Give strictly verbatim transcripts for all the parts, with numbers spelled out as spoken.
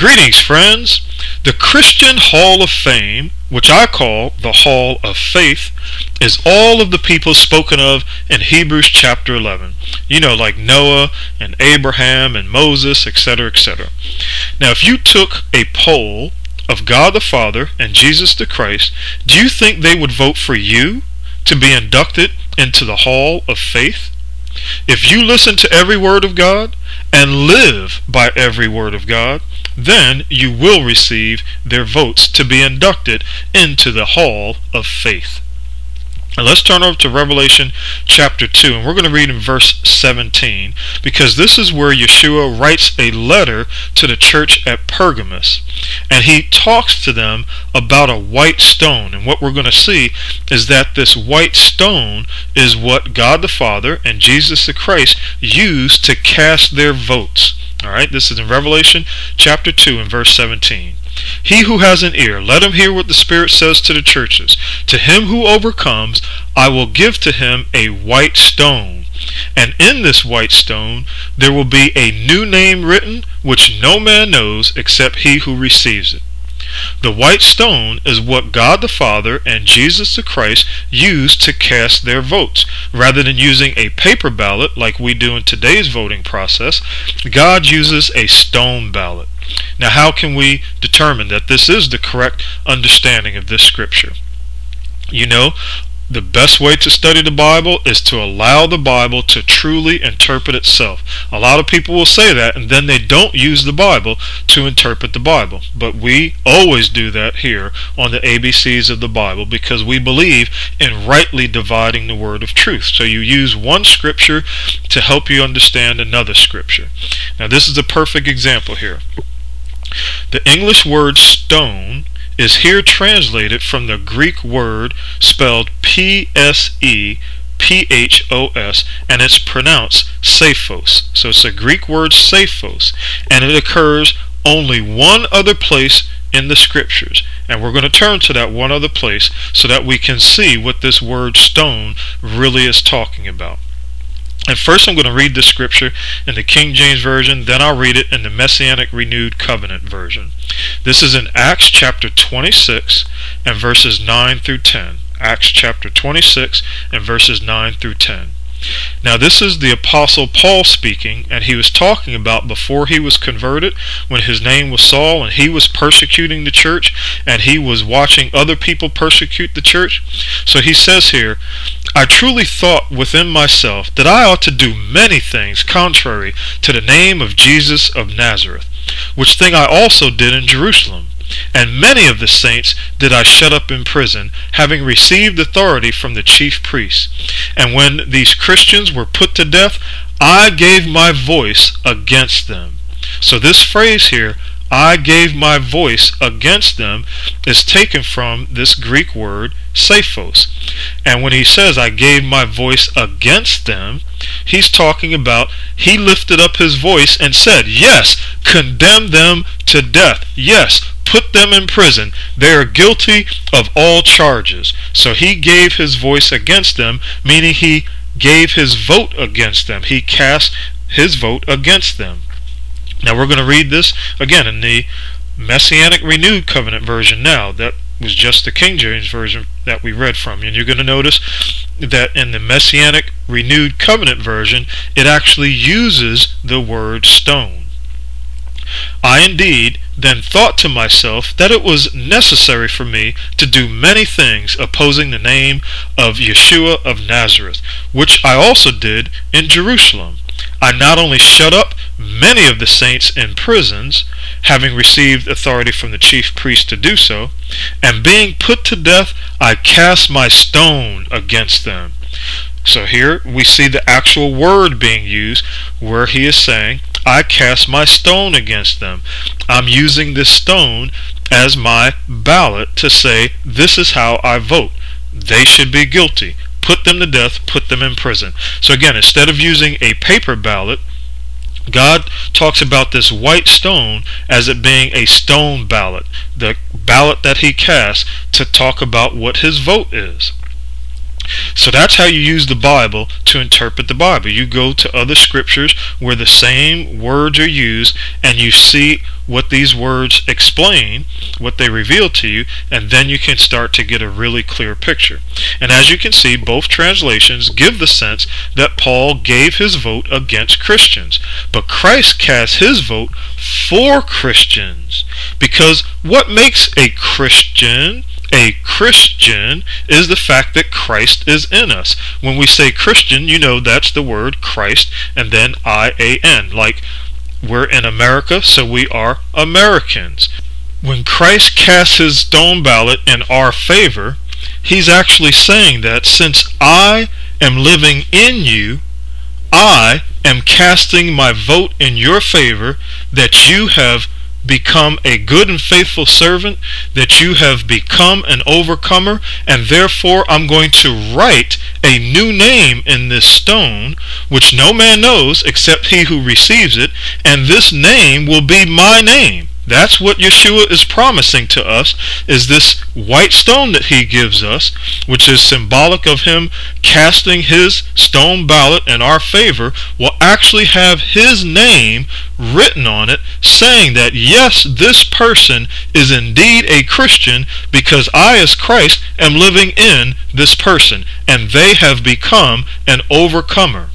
Greetings, friends. The Christian Hall of Fame, which I call the Hall of Faith, is all of the people spoken of in Hebrews chapter eleven. You know, like Noah and Abraham and Moses, et cetera, et cetera. Now, if you took a poll of God the Father and Jesus the Christ, do you think they would vote for you to be inducted into the Hall of Faith? If you listen to every word of God and live by every word of God, then you will receive their votes to be inducted into the Hall of Faith. Now let's turn over to Revelation chapter two, and we're going to read in verse seventeen, because this is where Yeshua writes a letter to the church at Pergamos, and he talks to them about a white stone. And what we're going to see is that this white stone is what God the Father and Jesus the Christ used to cast their votes. Alright, this is in Revelation chapter two and verse seventeen. He who has an ear, let him hear what the Spirit says to the churches. To him who overcomes, I will give to him a white stone. And in this white stone there will be a new name written, which no man knows except he who receives it. The white stone is what God the Father and Jesus the Christ used to cast their votes. Rather than using a paper ballot like we do in today's voting process, God uses a stone ballot. Now, how can we determine that this is the correct understanding of this scripture? You know, the best way to study the Bible is to allow the Bible to truly interpret itself. A lot of people will say that, and then they don't use the Bible to interpret the Bible. But we always do that here on the A B Cs of the Bible, because we believe in rightly dividing the word of truth. So you use one scripture to help you understand another scripture. Now this is a perfect example here. The English word stone is here translated from the Greek word spelled P S E P H O S, and it's pronounced Sephos. So it's a Greek word, Sephos, and it occurs only one other place in the scriptures. And we're going to turn to that one other place so that we can see what this word stone really is talking about. And first I'm going to read this scripture in the King James Version, then I'll read it in the Messianic Renewed Covenant Version. This is in Acts chapter twenty-six and verses nine through ten. Acts chapter twenty-six and verses nine through ten. Now this is the Apostle Paul speaking, and he was talking about before he was converted, when his name was Saul, and he was persecuting the church, and he was watching other people persecute the church. So he says here, I truly thought within myself that I ought to do many things contrary to the name of Jesus of Nazareth, which thing I also did in Jerusalem. And many of the saints did I shut up in prison, having received authority from the chief priests. And when these Christians were put to death, I gave my voice against them. So this phrase here, I gave my voice against them, is taken from this Greek word Sephos. And when he says I gave my voice against them, he's talking about he lifted up his voice and said, yes, condemn them to death. Yes, put them in prison. They are guilty of all charges. So he gave his voice against them, meaning he gave his vote against them. He cast his vote against them. Now we're going to read this again in the Messianic Renewed Covenant Version now. That was just the King James Version that we read from. And you're going to notice that in the Messianic Renewed Covenant Version, it actually uses the word stone. I indeed then thought to myself that it was necessary for me to do many things opposing the name of Yeshua of Nazareth, which I also did in Jerusalem. I not only shut up many of the saints in prisons, having received authority from the chief priest to do so, and being put to death, I cast my stone against them. So here we see the actual word being used, where he is saying, I cast my stone against them. I'm using this stone as my ballot to say, this is how I vote. They should be guilty. Put them to death, put them in prison. So again, instead of using a paper ballot, God talks about this white stone as it being a stone ballot, the ballot that he casts to talk about what his vote is. So that's how you use the Bible to interpret the Bible. You go to other scriptures where the same words are used, and you see what these words explain, what they reveal to you, and then you can start to get a really clear picture. And as you can see, both translations give the sense that Paul gave his vote against Christians, but Christ cast his vote for Christians. Because what makes a Christian a Christian is the fact that Christ is in us. When we say Christian, you know that's the word Christ and then I A N, like we're in America, so we are Americans. When Christ casts his stone ballot in our favor, he's actually saying that since I am living in you, I am casting my vote in your favor, that you have become a good and faithful servant, that you have become an overcomer, and therefore I'm going to write a new name in this stone, which no man knows except he who receives it, and this name will be my name. That's what Yeshua is promising to us, is this white stone that he gives us, which is symbolic of him casting his stone ballot in our favor, will actually have his name written on it, saying that yes, this person is indeed a Christian because I as Christ am living in this person, and they have become an overcomer.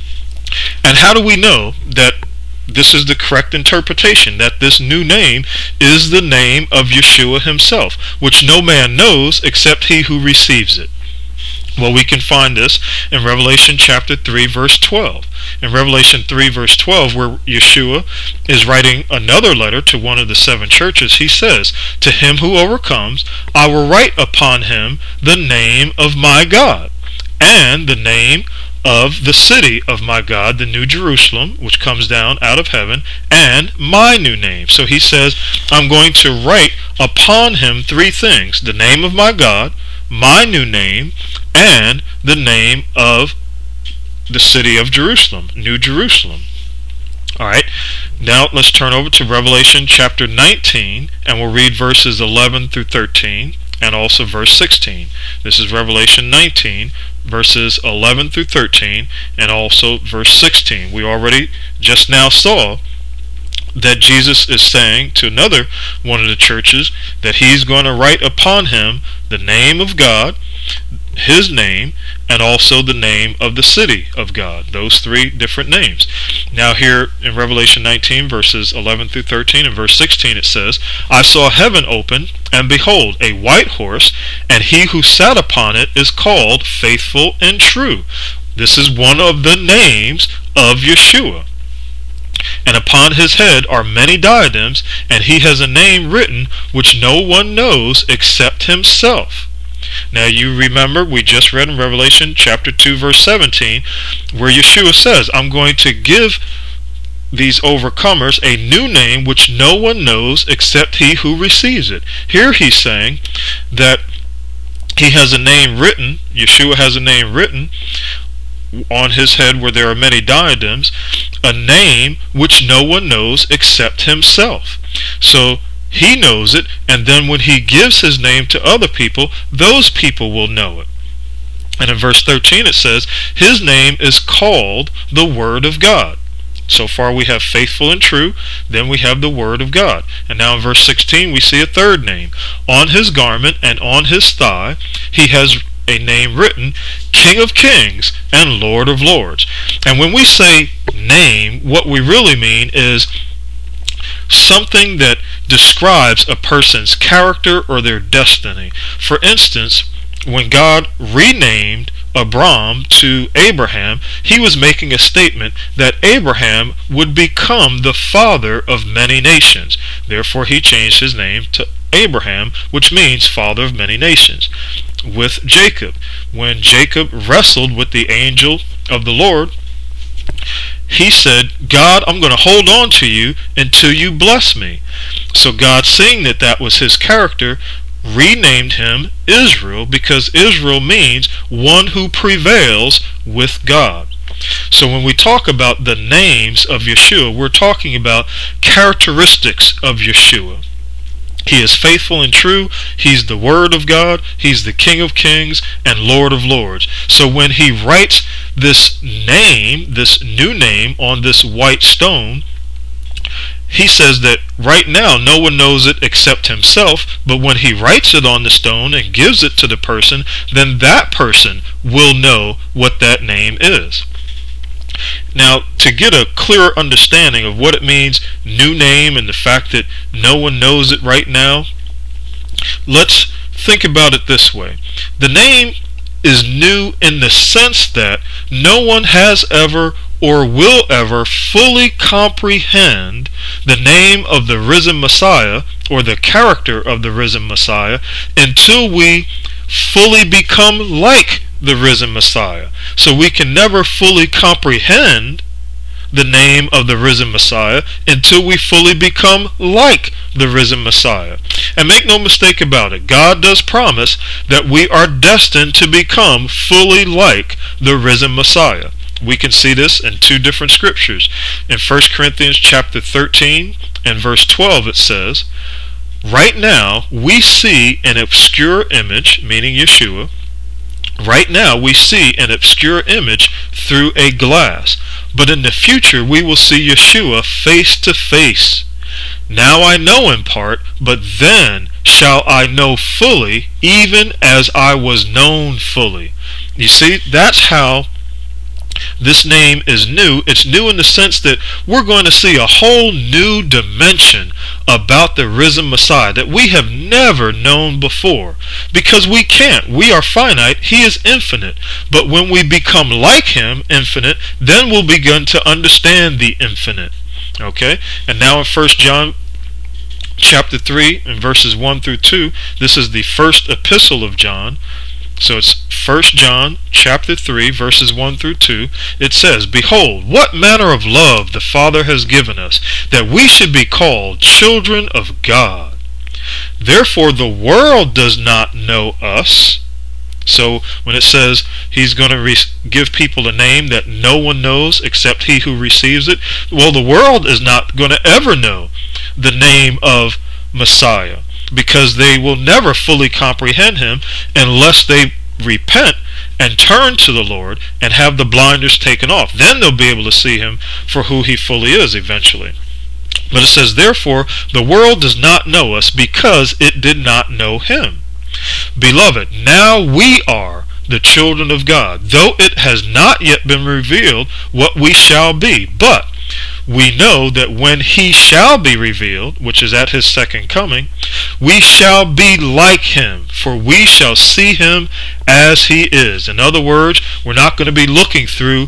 And how do we know that this is the correct interpretation, that this new name is the name of Yeshua himself, which no man knows except he who receives it? Well, we can find this in Revelation chapter three, verse twelve. In Revelation three, verse twelve, where Yeshua is writing another letter to one of the seven churches, he says, "To him who overcomes, I will write upon him the name of my God, and the name of the city of my God, the New Jerusalem, which comes down out of heaven, and my new name." So he says, I'm going to write upon him three things: the name of my God, my new name, and the name of the city of Jerusalem, New Jerusalem. Alright, now let's turn over to Revelation chapter nineteen, and we'll read verses eleven through thirteen, and also verse sixteen. This is Revelation nineteen, verses eleven through thirteen, and also verse sixteen. We already just now saw that Jesus is saying to another one of the churches that he's going to write upon him the name of God, his name, and also the name of the city of God. Those three different names. Now here in Revelation nineteen, verses eleven through thirteen, and verse sixteen, it says, "I saw heaven open, and behold, a white horse, and he who sat upon it is called Faithful and True." This is one of the names of Yeshua. "And upon his head are many diadems, and he has a name written which no one knows except himself." Now you remember we just read in Revelation chapter two, verse seventeen, where Yeshua says, I'm going to give these overcomers a new name which no one knows except he who receives it. Here he's saying that he has a name written, Yeshua has a name written on his head where there are many diadems, a name which no one knows except himself. So he knows it, and then when he gives his name to other people, those people will know it. And in verse thirteen it says, his name is called the Word of God. So far we have Faithful and True, then we have the Word of God. And now in verse sixteen we see a third name. On his garment and on his thigh he has a name written, King of Kings and Lord of Lords. And when we say name, what we really mean is something that describes a person's character or their destiny. For instance, when God renamed Abram to Abraham, he was making a statement that Abraham would become the father of many nations. Therefore he changed his name to Abraham, which means father of many nations. With Jacob, when Jacob wrestled with the angel of the Lord, he said, God, I'm going to hold on to you until you bless me. So God, seeing that that was his character, renamed him Israel, because Israel means one who prevails with God. So when we talk about the names of Yeshua, we're talking about characteristics of Yeshua. He is faithful and true. He's the Word of God. He's the King of Kings and Lord of Lords. So when he writes this name, this new name on this white stone, he says that right now no one knows it except himself, but when he writes it on the stone and gives it to the person, then that person will know what that name is. Now, to get a clearer understanding of what it means, new name, and the fact that no one knows it right now, let's think about it this way. The name is new in the sense that no one has ever or will ever fully comprehend the name of the risen Messiah or the character of the risen Messiah until we fully become like the risen Messiah. So we can never fully comprehend the name of the risen Messiah until we fully become like the risen Messiah. And make no mistake about it, God does promise that we are destined to become fully like the risen Messiah. We can see this in two different scriptures. In First Corinthians chapter thirteen and verse twelve it says, right now we see an obscure image, meaning Yeshua. Right now we see an obscure image through a glass, but in the future we will see Yeshua face to face. Now I know in part, but then shall I know fully, even as I was known fully. You see, that's how this name is new. It's new in the sense that we're going to see a whole new dimension about the risen Messiah that we have never known before. Because we can't. We are finite. He is infinite. But when we become like him, infinite, then we'll begin to understand the infinite. Okay? And now in First John chapter three and verses one through two, this is the first epistle of John. So it's First John chapter three verses one through two. It says, behold, what manner of love the Father has given us, that we should be called children of God. Therefore the world does not know us. So when it says he's going to re- give people a name that no one knows except he who receives it, well, the world is not going to ever know the name of Messiah, because they will never fully comprehend him unless they repent and turn to the Lord and have the blinders taken off. Then they'll be able to see him for who he fully is eventually. But it says, therefore, the world does not know us because it did not know him. Beloved, now we are the children of God, though it has not yet been revealed what we shall be. But we know that when he shall be revealed, which is at his second coming, we shall be like him, for we shall see him as he is. In other words, we're not going to be looking through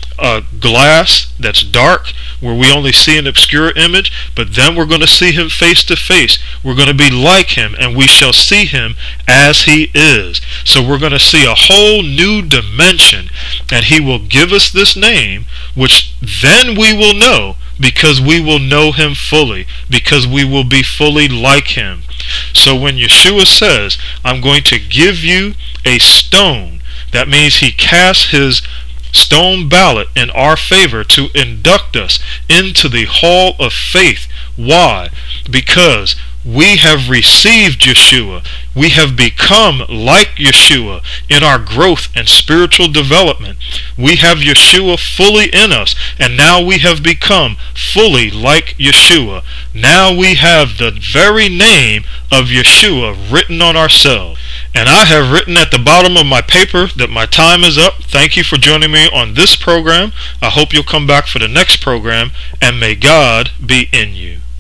a glass that's dark where we only see an obscure image, but then we're going to see him face to face. We're going to be like him, and we shall see him as he is. So we're going to see a whole new dimension, and he will give us this name, which then we will know, because we will know him fully, because we will be fully like him. So when Yeshua says, I'm going to give you a stone, that means he casts his stone ballot in our favor to induct us into the hall of faith. Why? Because we have received Yeshua. We have become like Yeshua in our growth and spiritual development. We have Yeshua fully in us, and now we have become fully like Yeshua. Now we have the very name of Yeshua written on ourselves. And I have written at the bottom of my paper that my time is up. Thank you for joining me on this program. I hope you'll come back for the next program, and may God be in you.